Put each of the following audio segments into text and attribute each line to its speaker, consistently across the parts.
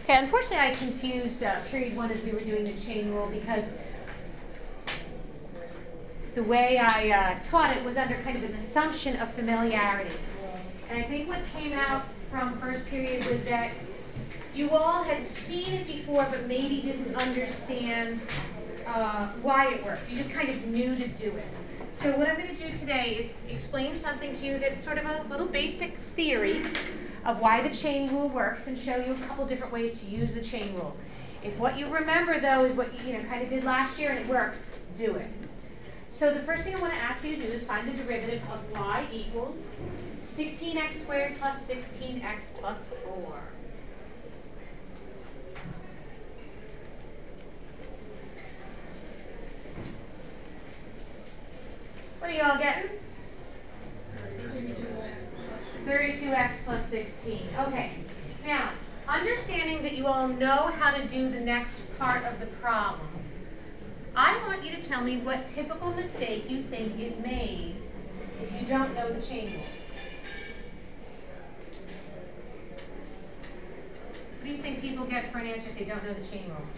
Speaker 1: Okay, unfortunately I confused period 1 as we were doing the chain rule because the way I taught it was under kind of an assumption of familiarity. And I think what came out from first period was that you all had seen it before but maybe didn't understand why it worked. You just kind of knew to do it. So what I'm going to do today is explain something to you that's sort of a little basic theory of why the chain rule works and show you a couple different ways to use the chain rule. If what you remember, though, is what you kind of did last year and it works, do it. So the first thing I want to ask you to do is find the derivative of y equals 16x squared plus 16x plus 4. What are you all getting? 32x plus 16. Okay. Now, understanding that you all know how to do the next part of the problem, I want you to tell me what typical mistake you think is made if you don't know the chain rule. What do you think people get for an answer if they don't know the chain rule?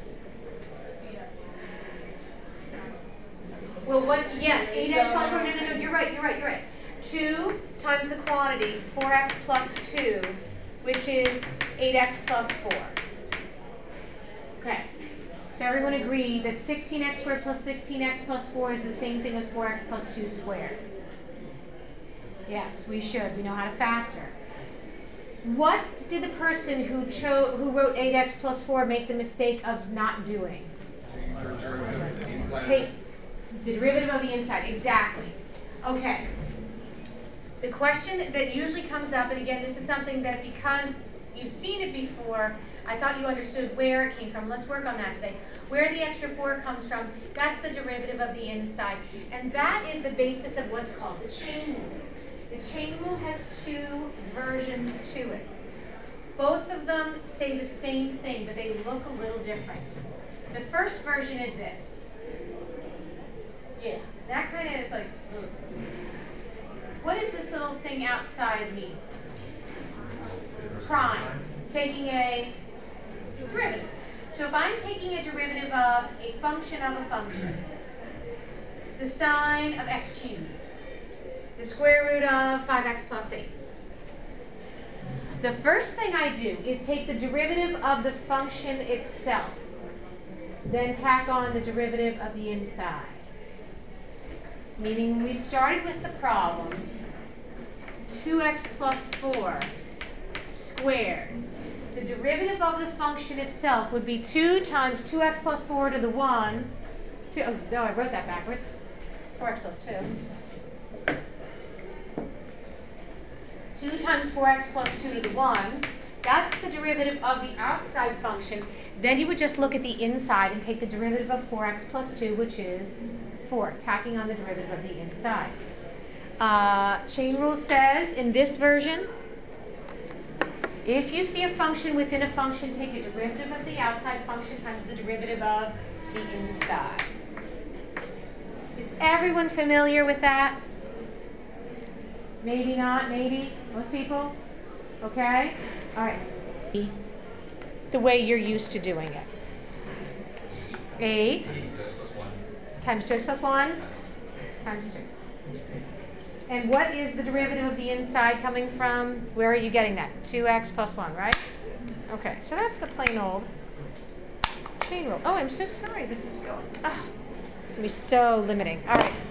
Speaker 1: Well, what? Yes, 8x plus 4. No, you're right. 2 times the quantity, 4x plus 2, which is 8x plus 4. Okay. So everyone agreed that 16x squared plus 16x plus 4 is the same thing as 4x plus 2 squared. Yes, we should. We know how to factor. What did the person who wrote 8x plus 4 make the mistake of not doing? Take the derivative of the inside. Exactly. Okay. The question that usually comes up, and again, this is something that because you've seen it before, I thought you understood where it came from. Let's work on that today. Where the extra 4 comes from, that's the derivative of the inside. And that is the basis of what's called the chain rule. The chain rule has 2 versions to it. Both of them say the same thing, but they look a little different. The first version is this. Yeah, that kind of is like, ugh. What does this little thing outside mean? Prime. Taking a derivative. So if I'm taking a derivative of a function, the sine of x cubed, the square root of 5x plus 8. The first thing I do is take the derivative of the function itself, then tack on the derivative of the inside. Meaning when we started with the problem, 2x plus 4 squared. The derivative of the function itself would be 2 times 2x plus 4 to the 1. Oh, no, I wrote that backwards. 4x plus 2. 2 times 4x plus 2 to the 1. That's the derivative of the outside function. Then you would just look at the inside and take the derivative of 4x plus 2, which is 4, tacking on the derivative of the inside. Chain rule says, in this version, if you see a function within a function, take a derivative of the outside function times the derivative of the inside. Is everyone familiar with that? Maybe not, maybe? Most people? Okay? All right. The way you're used to doing it. 8 times 2x plus 1 times 2. And what is the derivative of the inside coming from? Where are you getting that? 2x plus 1, right? Okay, so that's the plain old chain rule. Oh, I'm so sorry this is going. Oh, it's going to be so limiting. All right.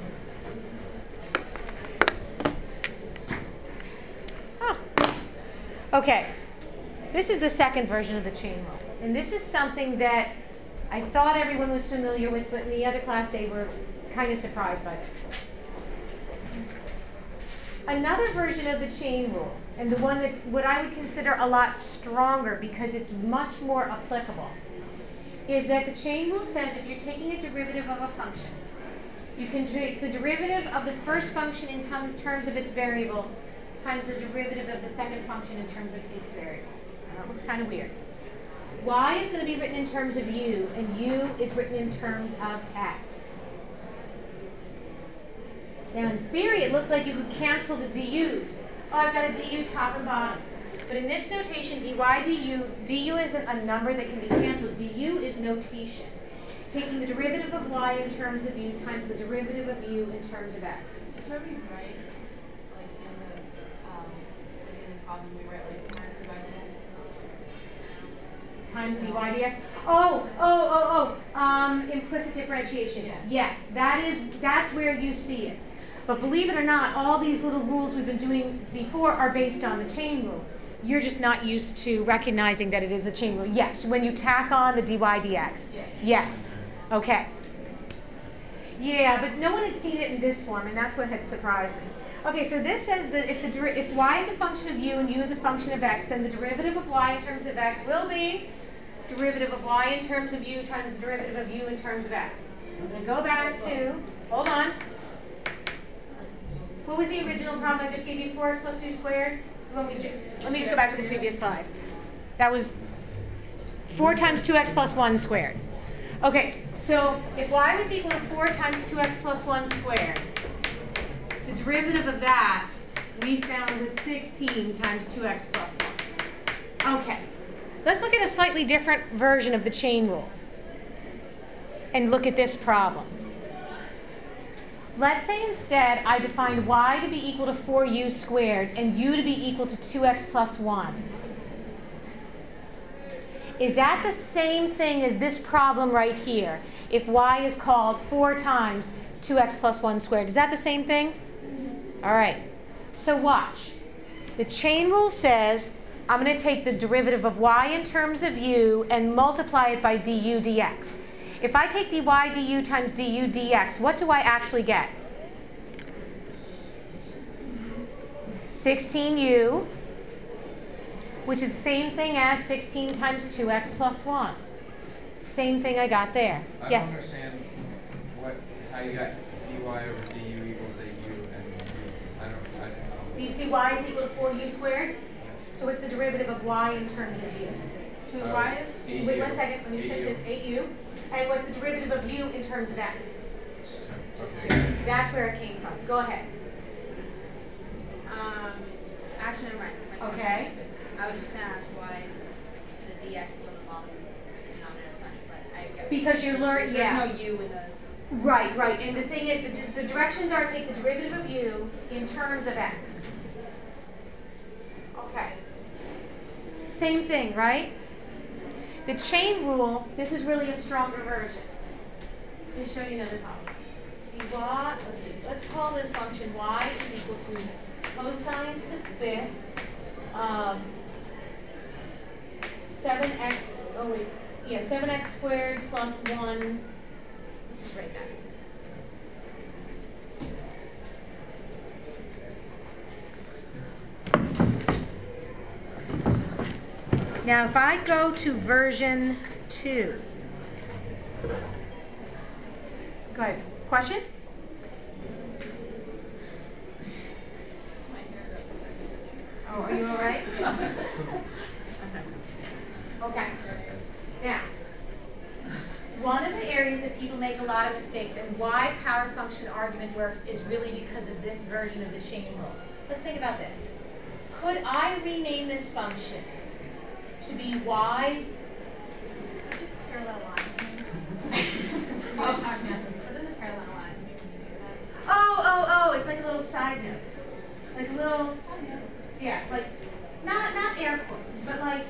Speaker 1: Oh. Okay. This is the second version of the chain rule. And this is something that I thought everyone was familiar with, but in the other class they were kind of surprised by this. Another version of the chain rule, and the one that's what I would consider a lot stronger because it's much more applicable, is that the chain rule says if you're taking a derivative of a function, you can take the derivative of the first function in terms of its variable times the derivative of the second function in terms of its variable. That looks kind of weird. Y is going to be written in terms of u, and u is written in terms of x. Now in theory, it looks like you could cancel the du's. Oh, I've got a du top and bottom. But in this notation, du isn't a number that can be canceled. Du is notation. Taking the derivative of y in terms of u times the derivative of u in terms of x.
Speaker 2: It's where we write, like in the problem we write like
Speaker 1: times dy dx. Implicit differentiation.
Speaker 2: Yeah.
Speaker 1: Yes, that's where you see it. But believe it or not, all these little rules we've been doing before are based on the chain rule. You're just not used to recognizing that it is a chain rule. Yes, when you tack on the dy dx.
Speaker 2: Yeah.
Speaker 1: Yes. Okay. Yeah, but no one had seen it in this form, and that's what had surprised me. Okay, so this says that if y is a function of u and u is a function of x, then the derivative of y in terms of x will be derivative of y in terms of u times the derivative of u in terms of x. I'm going to go back to, hold on. What was the original problem I just gave you? 4x plus 2 squared? Let me just go back to the previous slide. That was 4 times 2x plus 1 squared. Okay, so if y was equal to 4 times 2x plus 1 squared, the derivative of that we found was 16 times 2x plus 1. Okay, let's look at a slightly different version of the chain rule and look at this problem. Let's say instead I define y to be equal to 4u squared and u to be equal to 2x plus 1. Is that the same thing as this problem right here? If y is called 4 times 2x plus 1 squared. Is that the same thing? All right. So watch. The chain rule says I'm going to take the derivative of y in terms of u and multiply it by du dx. If I take dy du times du dx, what do I actually get? 16u, which is the same thing as 16 times 2x plus 1. Same thing I got there.
Speaker 3: I
Speaker 1: Yes?
Speaker 3: don't understand how you got dy over du equals a u and I don't know.
Speaker 1: Do you see y is equal to 4u squared? So what's the derivative of y in terms of u?
Speaker 2: So y is
Speaker 3: du.
Speaker 1: Wait 1 second, let me switch this, 8u. And what's the derivative of u in terms of x? Just 2. That's where it came from. Go ahead.
Speaker 2: actually never mind.
Speaker 1: Okay.
Speaker 2: I was just gonna ask why the dx is on the bottom denominator, but I get
Speaker 1: Because you're learning, yeah.
Speaker 2: There's no u in the.
Speaker 1: Right, right. And the thing is, the directions are take the derivative of u in terms of x. Okay. Same thing, right? The chain rule, this is really a stronger version. Let me show you another problem. Let's call this function y is equal to cosine to the 5th 7x squared plus 1. Let's just write that. Now, if I go to version 2, go ahead. Question? Oh, are you all right? Okay. Now, one of the areas that people make a lot of mistakes and why power function argument works is really because of this version of the chain rule. Let's think about this. Could I rename this function to be y?
Speaker 2: Parallel lines. What are the parallel lines?
Speaker 1: Oh, it's like a little side note. Like a little, yeah, like, not air quotes, but like,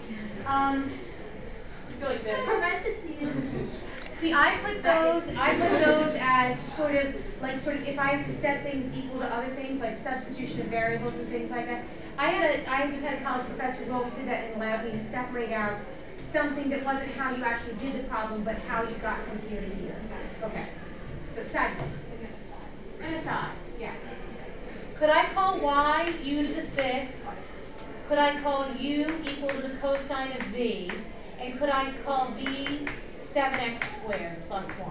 Speaker 2: Go like this.
Speaker 1: parentheses. See, I put those as sort of, if I have to set things equal to other things, like substitution of variables and things like that. I just had a college professor who always did that and allowed me to separate out something that wasn't how you actually did the problem, but how you got from here to here. Okay. So it's side note. An aside, yes. Could I call y u to the 5th? Could I call u equal to the cosine of v? And could I call v 7x squared plus 1?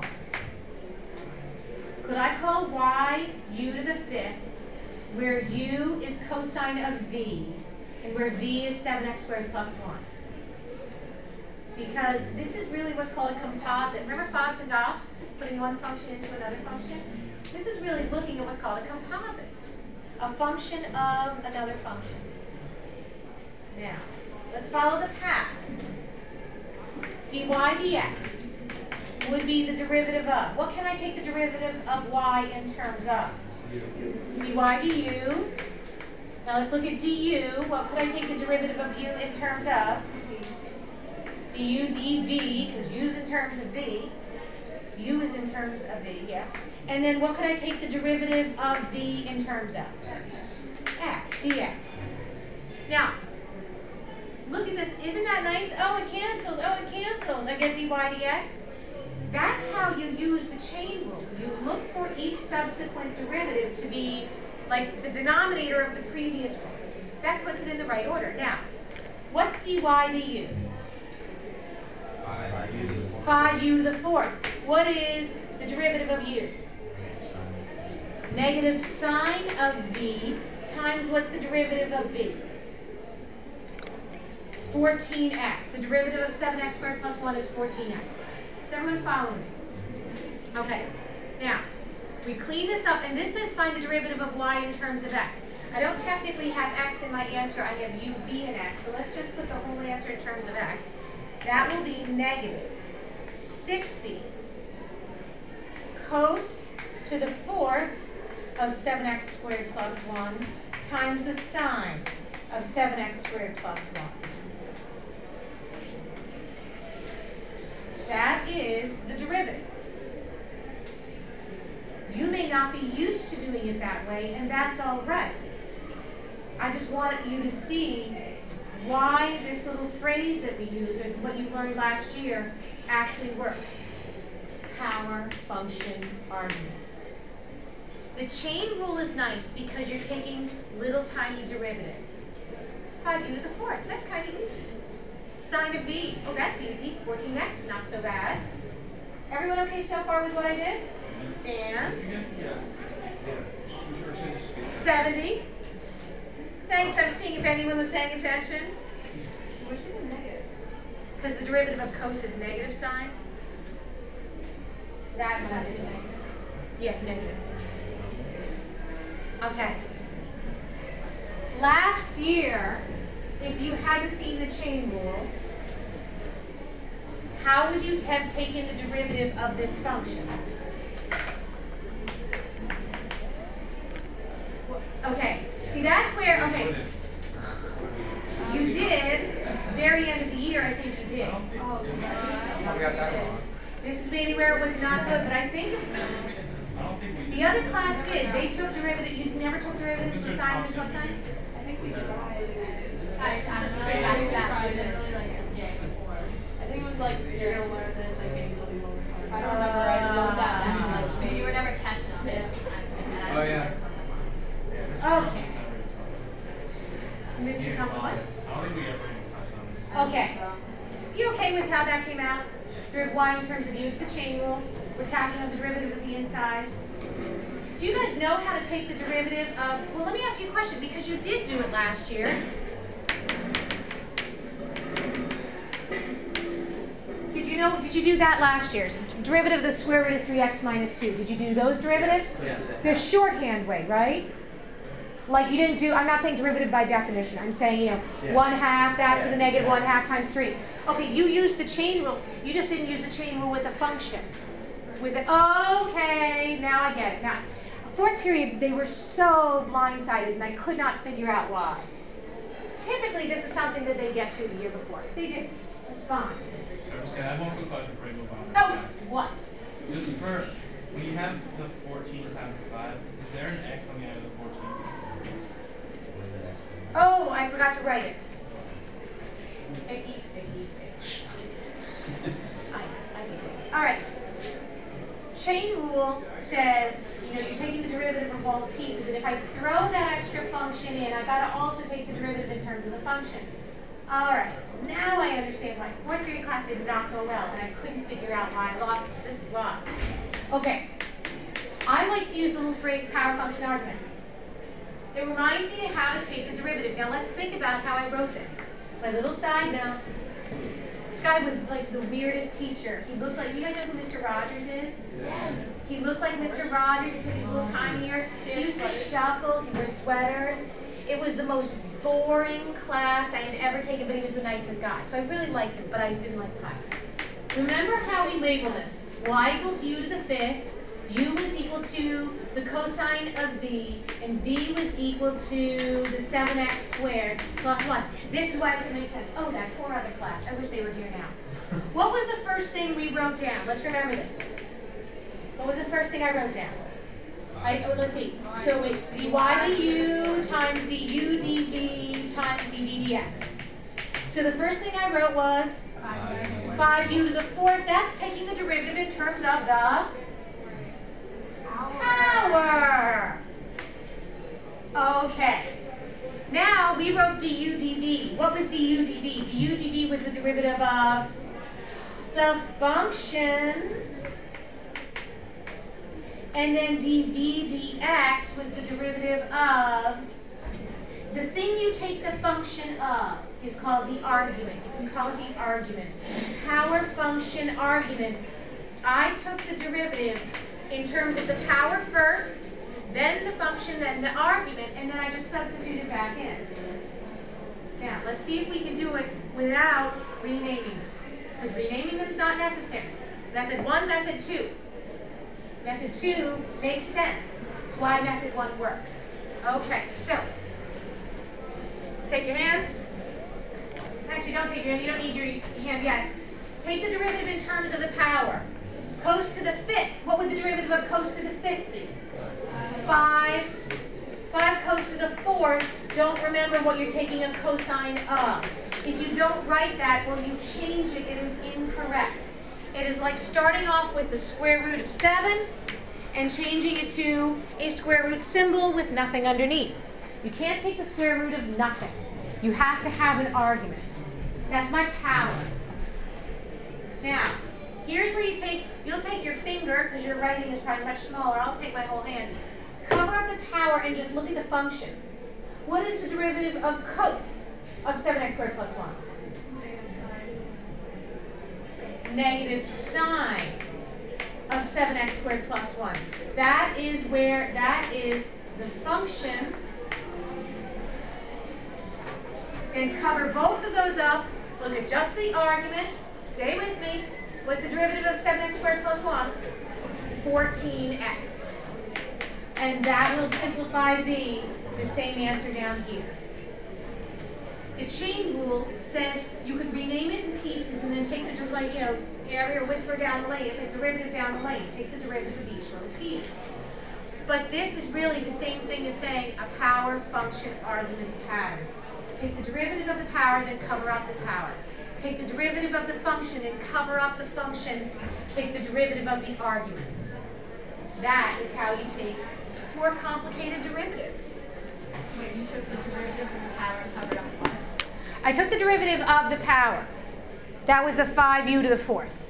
Speaker 1: Could I call y u to the 5th, where u is cosine of v, and where v is 7x squared plus 1? Because this is really what's called a composite. Remember Fox and Goff's putting one function into another function? This is really looking at what's called a composite. A function of another function. Now, let's follow the path. dy dx would be the derivative of. What can I take the derivative of y in terms of? dy du. Now let's look at du. What could I take the derivative of u in terms of? du dv, because u is in terms of v. U is in terms of v, yeah. And then what could I take the derivative of v in terms of? X, dx. Now, look at this. Isn't that nice? Oh, it cancels. Oh, it cancels. I get dy dx. That's how you use the chain rule. You look for each subsequent derivative to be like the denominator of the previous one. That puts it in the right order. Now, what's dy du? 5u to the fourth. What is the derivative of u? Negative sine of v times what's the derivative of v? 14x. The derivative of 7x squared plus 1 is 14x. Is everyone following me? Okay. Now, we clean this up, and this says find the derivative of y in terms of x. I don't technically have x in my answer. I have u, v, and x. So let's just put the whole answer in terms of x. That will be negative 60 cos to the fourth of 7x squared plus 1 times the sine of 7x squared plus 1. That is the derivative. You may not be used to doing it that way, and that's all right. I just want you to see why this little phrase that we use, or what you learned last year, actually works. Power function argument. The chain rule is nice because you're taking little tiny derivatives. 5u to the fourth, that's kind of easy. Sine of v, oh that's easy. 14x, not so bad. Everyone okay so far with what I did? Dan?
Speaker 3: Yes.
Speaker 1: 70. Thanks, I was seeing if anyone was paying attention.
Speaker 2: Where's the negative?
Speaker 1: Because the derivative of cos is negative sine. So that one I did next. Yeah, negative. Okay. Last year, if you hadn't seen the chain rule, how would you have taken the derivative of this function? Okay, see that's where, okay, you did, very end of the year I think you did.
Speaker 3: Oh, we got that wrong.
Speaker 1: This is maybe where it was not good, but I think the other class did. They took derivative, you never took derivatives for sines and cosines?
Speaker 2: I think we tried. I don't know. I think we tried literally like a day before. I think it was like, you're going to learn this, like maybe it'll be more fun. I don't remember. I zoned out after like, maybe you were never tested on this.
Speaker 3: Oh, yeah.
Speaker 1: Okay. Mr. Compton?
Speaker 4: I don't think we ever even touched on this.
Speaker 1: Okay. You okay with how that came out? Derivative y in terms of u, it's the chain rule. We're tacking on the derivative of the inside. Do you guys know how to take the derivative of, well let me ask you a question because you did do it last year. Did you do that last year? Derivative of the square root of 3x minus 2. Did you do those derivatives?
Speaker 3: Yes.
Speaker 1: The shorthand way, right? Like you didn't do, I'm not saying derivative by definition. I'm saying, you know, 1/2 that to the negative 1/2 times 3. Okay, you used the chain rule. You just didn't use the chain rule with a function. With it, okay, now I get it. Now, fourth period, they were so blindsided and I could not figure out why. Typically, this is something that they get to the year before. They didn't. That's fine.
Speaker 4: So I'm just gonna have one quick question before you move on.
Speaker 1: Oh, what?
Speaker 4: Just for, when you have the 14 times 5, is there an x on the end of the 14?
Speaker 1: Oh, I forgot to write it. All right. Chain rule says, you know, you're taking the derivative of all the pieces, and if I throw that extra function in, I've got to also take the derivative in terms of the function. All right. Now I understand why fourth period class did not go well, and I couldn't figure out why I lost it. This is why. Okay. I like to use the little phrase power function argument. It reminds me of how to take the derivative. Now let's think about how I wrote this. My little side note. This guy was like the weirdest teacher. He looked like, do you guys know who Mr. Rogers is? Yes. He looked like Mr. Rogers, except he was a little tinier. He used to shuffle, he wore sweaters. It was the most boring class I had ever taken, but he was the nicest guy. So I really liked him, but I didn't like the class. Remember how we label this? Y equals u to the fifth, u was equal to the cosine of v, and v was equal to the 7x squared plus 1. This is why it's going to make sense. Oh, that poor other class. I wish they were here now. What was the first thing we wrote down? Let's remember this. What was the first thing I wrote down? Let's see. So it's dy du times du dv times dv dx. So the first thing I wrote was 5u to the fourth. That's taking the derivative in terms of the power. Okay. Now we wrote du dv. What was du dv? Du dv was the derivative of the function. And then dv dx was the derivative of the thing you take the function of is called the argument. You can call it the argument. Power function argument. I took the derivative in terms of the power first, then the function, then the argument, and then I just substituted back in. Now, let's see if we can do it without renaming them. Because renaming them is not necessary. Method 1, method 2. Method 2 makes sense. It's why method 1 works. Okay, so take your hand. Actually, don't take your hand. You don't need your hand yet. Take the derivative in terms of the power. Cos to the fifth. What would the derivative of cos to the fifth be? 5. 5 cos to the fourth. Don't remember what you're taking a cosine of. If you don't write that or you change it, it is incorrect. It is like starting off with the square root of 7 and changing it to a square root symbol with nothing underneath. You can't take the square root of nothing. You have to have an argument. That's my power. Now, here's where you'll take your finger, because your writing is probably much smaller. I'll take my whole hand. Cover up the power and just look at the function. What is the derivative of cos of 7x squared plus 1? Negative sine of 7x squared plus 1. That is the function. And cover both of those up. Look at just the argument. Stay with me. What's the derivative of 7x squared plus 1? 14x. And that will simplify to be the same answer down here. The chain rule says you could rename it in pieces and then take the, Gary or Whisper down the lane. It's a derivative down the lane. Take the derivative of each little piece. But this is really the same thing as saying a power function argument pattern. Take the derivative of the power, then cover up the power. Take the derivative of the function and cover up the function. Take the derivative of the argument. That is how you take more complicated derivatives.
Speaker 2: Wait, you took the derivative of the power and covered up what?
Speaker 1: I took the derivative of the power. That was the 5u to the fourth.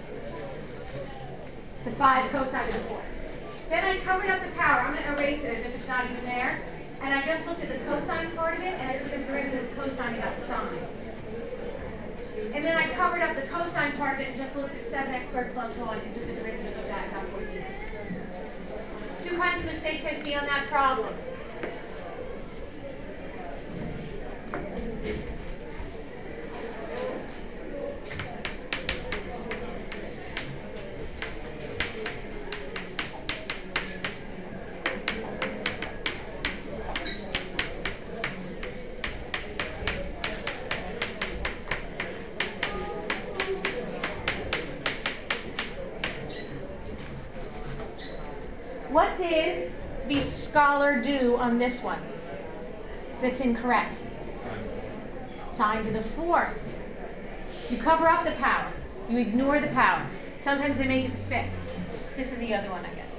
Speaker 1: The 5 cosine to the fourth. Then I covered up the power. I'm going to erase it as if it's not even there. And I just looked at the cosine part of it, and I took the derivative of cosine and got sine. And then I covered up the cosine part of it and just looked at 7x squared plus 1 and took the derivative of that and got 14x. 2 kinds of mistakes I see on that problem. What did the scholar do on this one that's incorrect? Sine to the fourth. You cover up the power. You ignore the power. Sometimes they make it the fifth. This is the other one, I guess.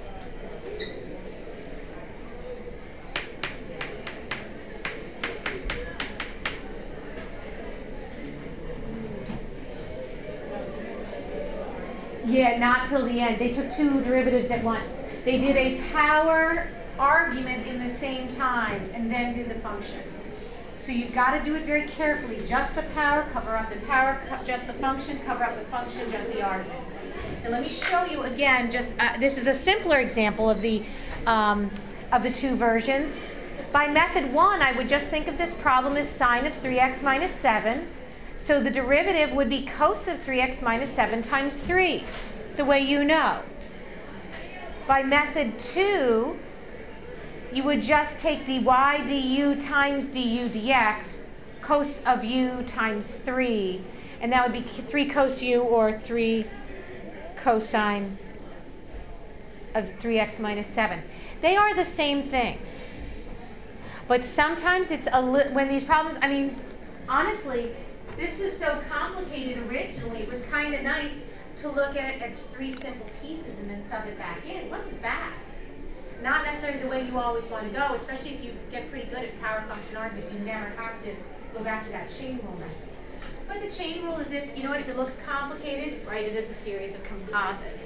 Speaker 1: Yeah, not till the end. They took 2 derivatives at once. They did a power argument in the same time and then did the function. So you've got to do it very carefully. Just the power, cover up the power, just the function, cover up the function, just the argument. And let me show you again, this is a simpler example of the 2 versions. By method 1, I would just think of this problem as sine of 3x minus 7. So the derivative would be cos of 3x minus 7 times 3, the way you know. By method 2, you would just take dy du times du dx, cos of u times 3, and that would be 3 cos u, or 3 cosine of 3x minus 7. They are the same thing. But sometimes it's when these problems, I mean, honestly, this was so complicated originally, it was kind of nice to look at it as 3 simple pieces and then sub it back in. It wasn't bad. Not necessarily the way you always want to go, especially if you get pretty good at power function argument. You never have to go back to that chain rule method. But the chain rule is if, you know what, if it looks complicated, write it as a series of composites.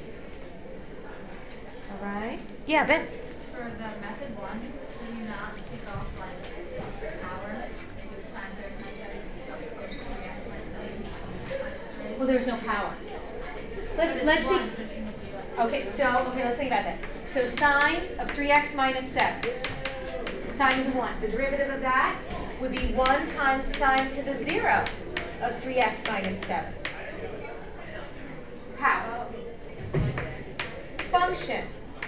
Speaker 1: All right? Yeah, Beth?
Speaker 2: For the method 1, do you not take off like power and do sine 3x minus 7 cos 3x minus 7 minus 3?
Speaker 1: Well, there's no power. Let's think. Okay, let's think about that. So sine of 3x minus 7. Sine to the 1. The derivative of that would be 1 times sine to the 0 of 3x minus 7. Power. Function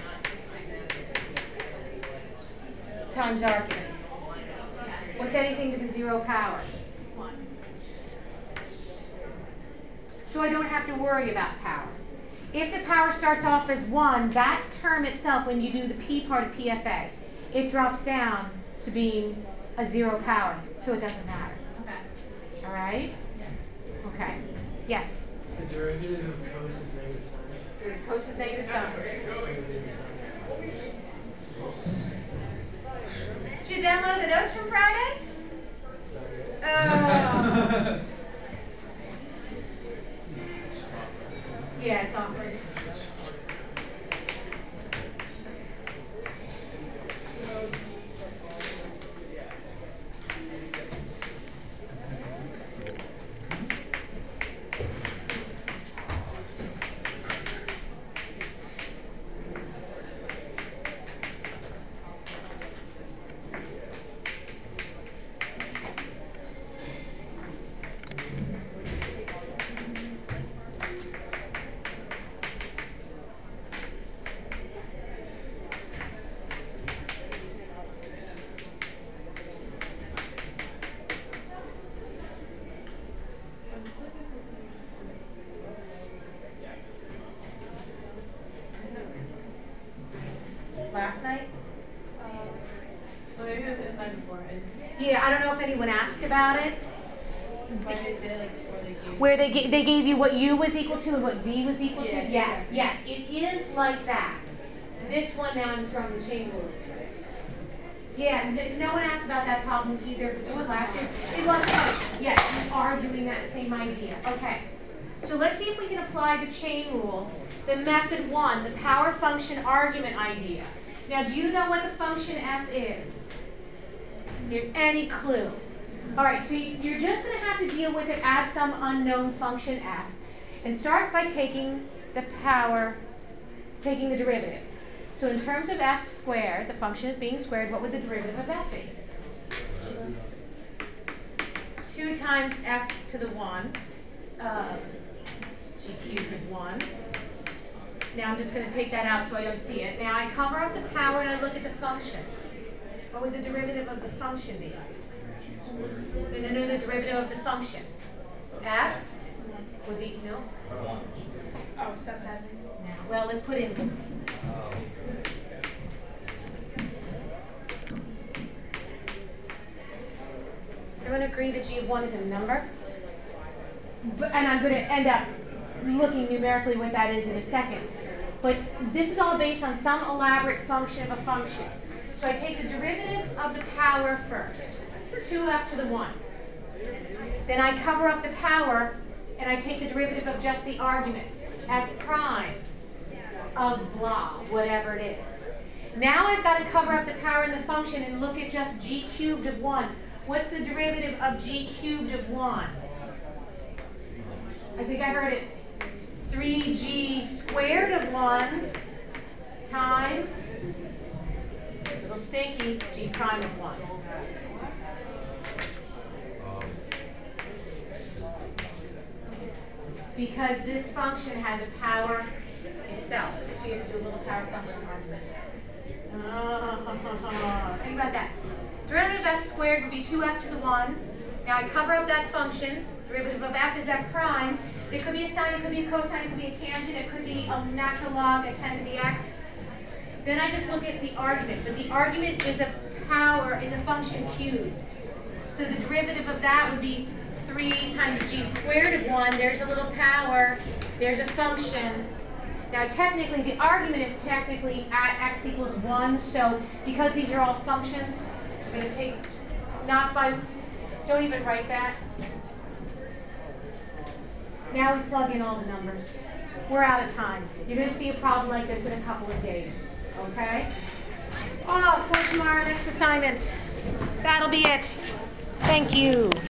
Speaker 1: times argument. What's anything to the 0 power?
Speaker 2: 1.
Speaker 1: So I don't have to worry about power. If the power starts off as 1, that term itself, when you do the p part of PFA, it drops down to being a 0 power, so it doesn't matter.
Speaker 2: Okay.
Speaker 1: All right?
Speaker 2: Yeah.
Speaker 1: Okay. Yes?
Speaker 5: The derivative of cos is negative sine.
Speaker 1: Cos is negative sine. Did you download the notes from Friday? Oh. Yeah, it's awkward. Last night?
Speaker 2: Well, maybe it was this night before.
Speaker 1: Yeah, I don't know if anyone asked about it.
Speaker 2: Where
Speaker 1: Where they gave you what u was equal to and what v was equal to?
Speaker 2: Yeah,
Speaker 1: Yes, yes, it is like that. This one now I'm throwing the chain rule into it. Yeah, no one asked about that problem either. It was last year. It was. Yes, you are doing that same idea. Okay. So let's see if we can apply the chain rule. The method 1, the power function argument idea. Now, do you know what the function f is? Any clue? All right, so you're just going to have to deal with it as some unknown function f. And start by taking the derivative. So in terms of f squared, the function is being squared, what would the derivative of that be? 2 times f to the 1, g cubed of 1. Now I'm just going to take that out so I don't see it. Now I cover up the power and I look at the function. What would the derivative of the function be? No, the derivative of the function. F would be, no?
Speaker 2: Oh, so 7.
Speaker 1: No. Well, let's put in. Everyone agree that g of 1 is a number? And I'm going to end up looking numerically what that is in a second. But this is all based on some elaborate function of a function. So I take the derivative of the power first, 2f to the 1. Then I cover up the power, and I take the derivative of just the argument, f prime of blah, whatever it is. Now I've got to cover up the power in the function and look at just g cubed of 1. What's the derivative of g cubed of 1? I think I heard it. 3g squared of 1 times little really stinky, g prime of 1. Because this function has a power itself, so you have to do a little power function argument. Think about that. Derivative of f squared would be 2f to the 1. Now I cover up that function. Derivative of f is f prime. It could be a sine, it could be a cosine, it could be a tangent, it could be a natural log at 10 to the x. Then I just look at the argument. But the argument is a function cubed. So the derivative of that would be 3 times g squared of 1. There's a little power. There's a function. Now technically, the argument is technically at x equals 1. So because these are all functions, I'm going to take, don't even write that. Now we plug in all the numbers. We're out of time. You're going to see a problem like this in a couple of days. Okay? Oh, for tomorrow, next assignment. That'll be it. Thank you.